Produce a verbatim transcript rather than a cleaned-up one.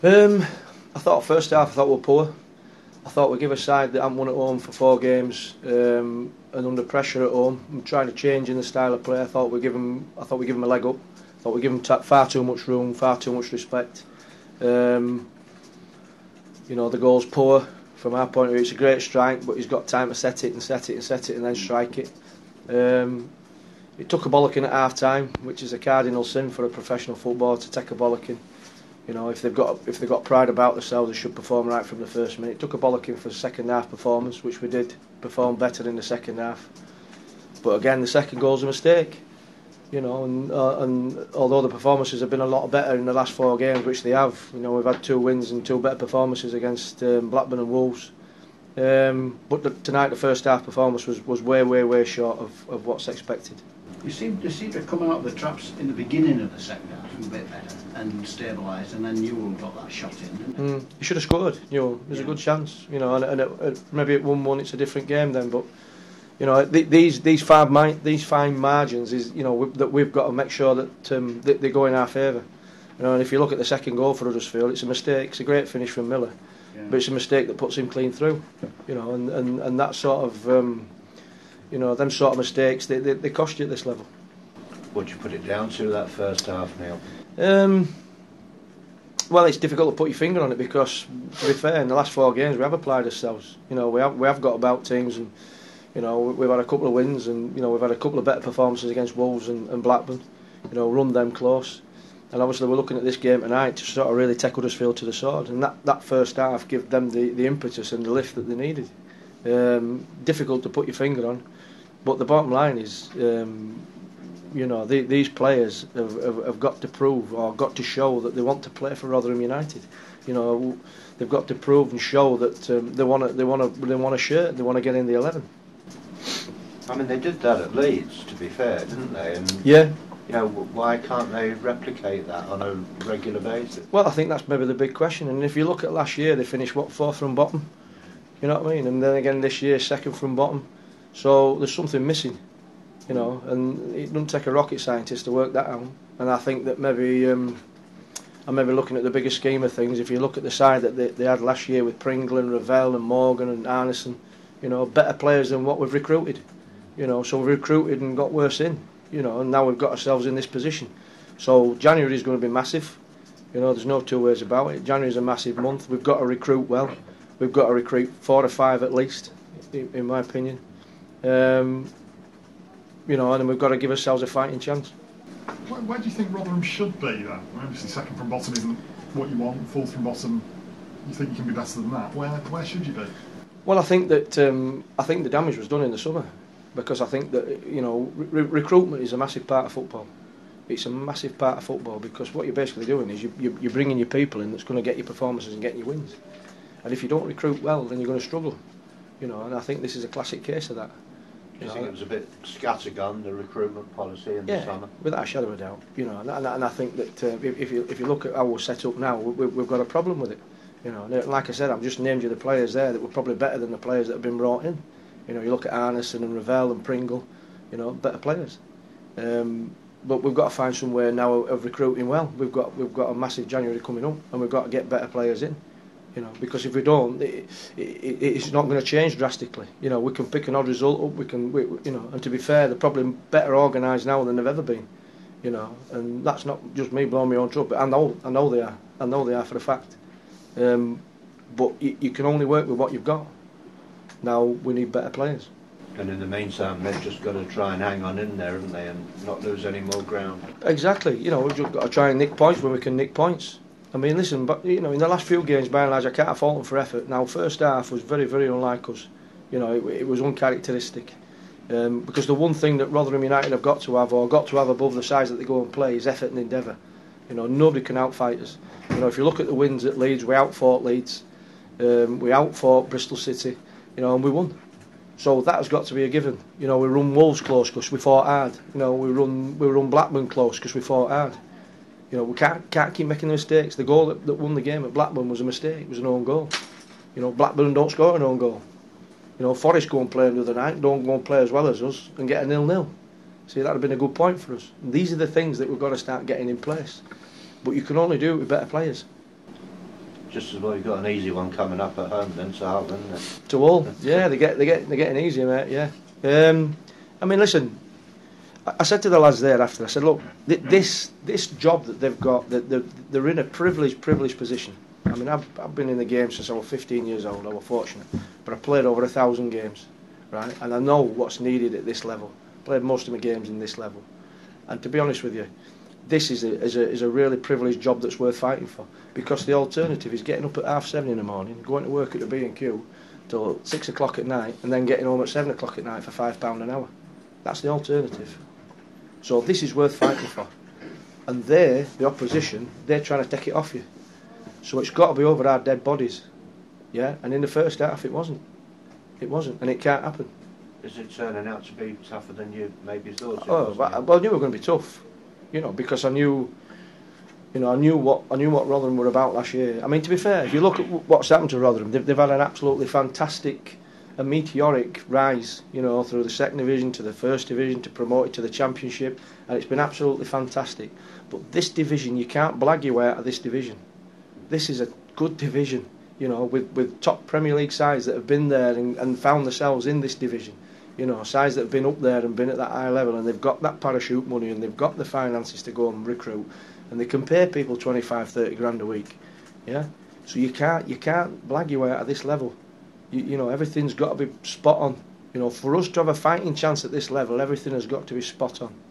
Um, I thought first half I thought we were poor. I thought we'd give a side that hadn't won at home for four games um, and under pressure at home. I'm trying to change in the style of play. I thought we'd give them. I thought we'd give them a leg up. I thought we'd give them t- far too much room, far too much respect. Um, you know, the goal's poor from our point of view. It's a great strike, but he's got time to set it and set it and set it and then strike it. Um, it took a bollocking at half time, which is a cardinal sin for a professional footballer to take a bollocking. You know, if they've got if they've got pride about themselves, they should perform right from the first minute. It took a bollocking for the second half performance, which we did perform better in the second half. But again, the second goal's a mistake. You know, and uh, and although the performances have been a lot better in the last four games, which they have, you know, we've had two wins and two better performances against um, Blackburn and Wolves. Um, but the, tonight, the first half performance was, was way, way, way short of, of what's expected. You seem to seem to have come out of the traps in the beginning of the second half a bit better and stabilised, and then Newell got that shot in, didn't he? Mm, he should have scored. Newell, there's yeah. a good chance. You know, and, and it, it, maybe at one one it's a different game then, but. You know, th- these these fine these fine margins is you know we, that we've got to make sure that um, they, they go in our favour. You know, and if you look at the second goal for Huddersfield, it's a mistake. It's a great finish from Miller, yeah. but it's a mistake that puts him clean through. You know, and, and, and that sort of um, you know them sort of mistakes they, they they cost you at this level. What do you put it down to that first half, Neil? Um, well, it's difficult to put your finger on it because, to be fair, in the last four games we have applied ourselves. You know, we have we have got about teams and. You know, we've had a couple of wins and, you know, we've had a couple of better performances against Wolves and, and Blackburn, you know, run them close. And obviously we're looking at this game tonight to sort of really take Huddersfield to the sword. And that, that first half gave them the, the impetus and the lift that they needed. Um, difficult to put your finger on. But the bottom line is, um, you know, the, these players have, have, have got to prove or got to show that they want to play for Rotherham United. You know, they've got to prove and show that um, they want to, they want to, they want a shirt, they want to get in the eleven. I mean, they did that at Leeds, to be fair, didn't they? And yeah. You know, why can't they replicate that on a regular basis? Well, I think that's maybe the big question. And if you look at last year, they finished, what, fourth from bottom? You know what I mean? And then again this year, second from bottom. So there's something missing, you know, and it doesn't take a rocket scientist to work that out. And I think that maybe, um, I'm maybe looking at the bigger scheme of things. If you look at the side that they, they had last year with Pringle and Ravel and Morgan and Arneson, you know, better players than what we've recruited. You know, so we've recruited and got worse in. You know, and now we've got ourselves in this position. So January is going to be massive. You know, there's no two ways about it. January is a massive month. We've got to recruit well. We've got to recruit four or five at least, in, in my opinion. Um, you know, and then we've got to give ourselves a fighting chance. Where, where do you think Rotherham should be then? Obviously, second from bottom isn't what you want. Fourth from bottom, you think you can be better than that. Where where should you be? Well, I think that um, I think the damage was done in the summer. Because I think that, you know, re- recruitment is a massive part of football. It's a massive part of football because what you're basically doing is you, you, you're bringing your people in that's going to get your performances and get your wins. And if you don't recruit well, then you're going to struggle. You know, and I think this is a classic case of that. Do you, you think know, it was a bit scattergun, the recruitment policy in yeah, the summer? Without a shadow of a doubt. You know, and, and, and I think that uh, if, if you if you look at how we're set up now, we, we've got a problem with it. You know, and like I said, I've just named you the players there that were probably better than the players that have been brought in. You know, you look at Arneson and Ravel and Pringle, you know, better players. Um, but we've got to find some way now of recruiting well. We've got we've got a massive January coming up, and we've got to get better players in. You know, because if we don't, it, it, it's not going to change drastically. You know, we can pick an odd result up. We can, we, you know, and to be fair, they're probably better organised now than they've ever been. You know, and that's not just me blowing my own trumpet. I know, I know they are. I know they are for a fact. Um, but you, you can only work with what you've got. Now we need better players. And in the meantime, they've just got to try and hang on in there, haven't they, and not lose any more ground. Exactly. You know, we've just got to try and nick points when we can nick points. I mean, listen, but you know, in the last few games, by and large, I can't fault them for effort. Now, first half was very, very unlike us. You know, it, it was uncharacteristic. Um, because the one thing that Rotherham United have got to have, or got to have above the sides that they go and play, is effort and endeavour. You know, nobody can outfight us. You know, if you look at the wins at Leeds, we outfought Leeds, um, we outfought Bristol City. You know, and we won. So that has got to be a given. You know, we run Wolves close because we fought hard. You know, we run we run Blackburn close because we fought hard. You know, we can't can't keep making the mistakes. The goal that, that won the game at Blackburn was a mistake. It was an own goal. You know, Blackburn don't score an own goal. You know, Forest go and play the other night, don't go and play as well as us and get a nil-nil. See, that would have been a good point for us. And these are the things that we've got to start getting in place. But you can only do it with better players. just as well you've got an easy one coming up at home then to Hull, isn't it? To all, yeah, they get they get they're getting easier, mate. Yeah. Um, I mean, listen. I, I said to the lads there after. I said, look, th- this this job that they've got, that they're, they're in a privileged privileged position. I mean, I've I've been in the game since I was fifteen years old. I was fortunate, but I played over a thousand games, right? And I know what's needed at this level. Played most of my games in this level, and to be honest with you, this is a, is a is a really privileged job that's worth fighting for, because the alternative is getting up at half seven in the morning, going to work at the B and Q till six o'clock at night, and then getting home at seven o'clock at night for five pound an hour. That's the alternative. So this is worth fighting for, and they, the opposition, they're trying to take it off you. So it's got to be over our dead bodies, yeah. And in the first half, it wasn't. It wasn't, and it can't happen. Is it turning out to be tougher than you maybe thought? It Oh, was, well, yeah? well, I knew it was going to be tough, you know, because I knew, you know, I knew what I knew what Rotherham were about last year. I mean, to be fair, if you look at what's happened to Rotherham, they've, they've had an absolutely fantastic, a meteoric rise, you know, through the second division to the first division to promote it to the championship, and it's been absolutely fantastic. But this division, you can't blag your way out of this division. This is a good division, you know, with, with top Premier League sides that have been there and, and found themselves in this division. You know, sides that have been up there and been at that high level, and they've got that parachute money and they've got the finances to go and recruit, and they can pay people twenty-five, thirty grand a week. Yeah, so you can't you can't blag your way out of this level. You, you know, everything's got to be spot on. You know, for us to have a fighting chance at this level, everything has got to be spot on.